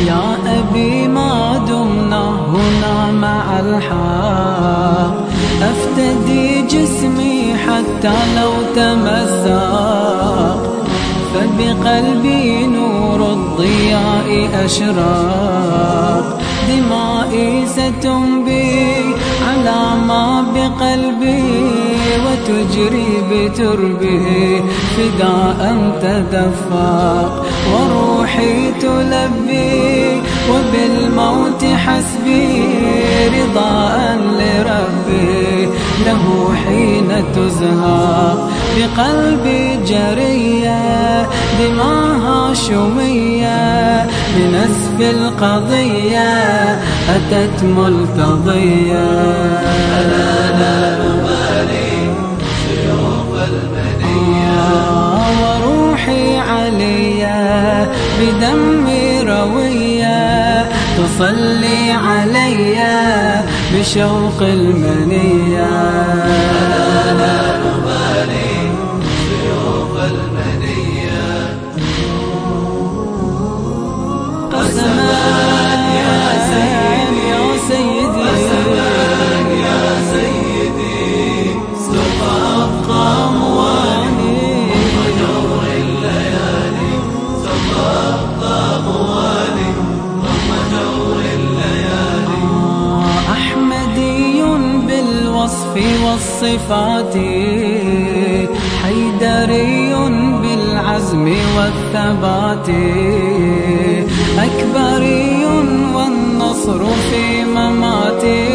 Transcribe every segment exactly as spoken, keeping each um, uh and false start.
يا أبي ما دمنا هنا مع الحق أفتدي جسمي حتى لو تمزق، فبقلبي نور الضياء أشرق، دمائي ستنبي على ما بقلبي وتجري بتربه فداء تدفق، وروحي تلبي وبالموت حسبي رضاء لربي له حين تزهق، بقلبي جرية دماها شمية بنسف القضية أتت ملتضية. أنا لا أبالي شيوخ المنية وروحي عليا بدمي روية تصلي عليا بشوق المنية. أنا لا أبالي شيوخ المنية قسما يا سيدي يا سيدي قسما يا سيدي سوف أبقى موالي رغم جور الليالي، سوف أبقى موالي رغم جور الليالي. أحمدي بالوصف والصفات، حيدري بالعزم والثبات، أكبري والنصر في مماتي،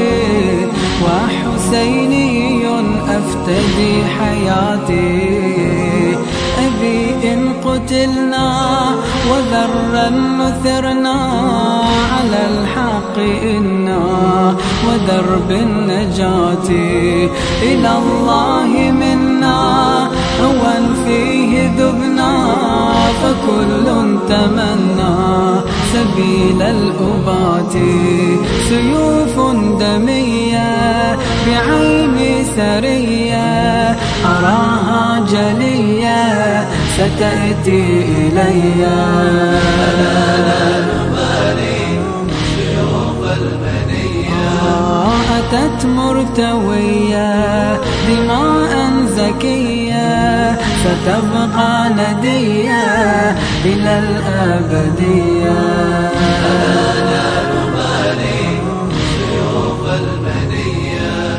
وحسيني أفتدي حياتي. أبي إن قتلنا وذرا نثرنا على الحق إنا ودرب النجاة، إلى الله منا هوى فيه ذبنا، فكل تمنى سبيل الأبات. سيوف دمية بعيني سرية أراها جلية ستأتي إلي. أنا لا نبالي شيوخ المنية أتت مرتوية دماء زكية ستبقى ندية إلى الأبدية. أنا لا نبالي شيوخ المنية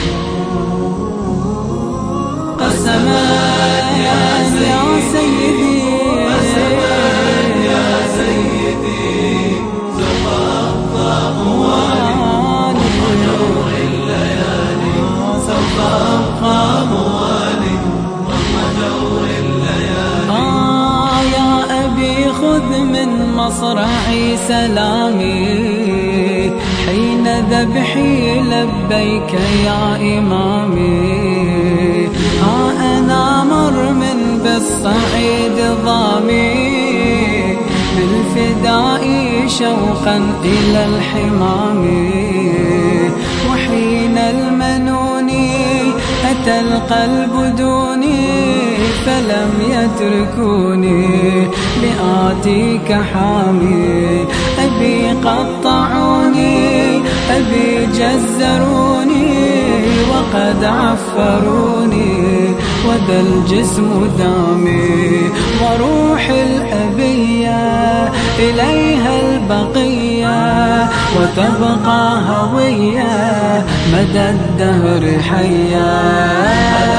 قسما يا سيدي قسما يا سيدي سوف أبقى موالي رغم الليالي، سوف أبقى موالي رغم جور الليالي. آه يا أبي خذ من مصرعي سلامي حين ذبحي لبيك يا إمامي. ها أنا مرم بالصعيد ضامي بالفداء شوقا إلى الحمام، وحين المنون أتى القلب دوني فلم يتركوني لآتيك حامي. أبي قطعوني أبي جزروني وقد عفروني وذا الجسم دامي، وروح الأبية إليها البقية وتبقى هوية مدى الدهر حيا.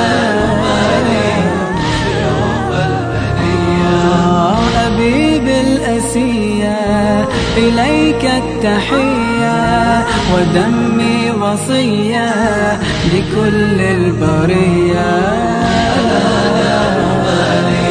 أبي بالأسية إليك التحية ودمي وصية لكل البرية.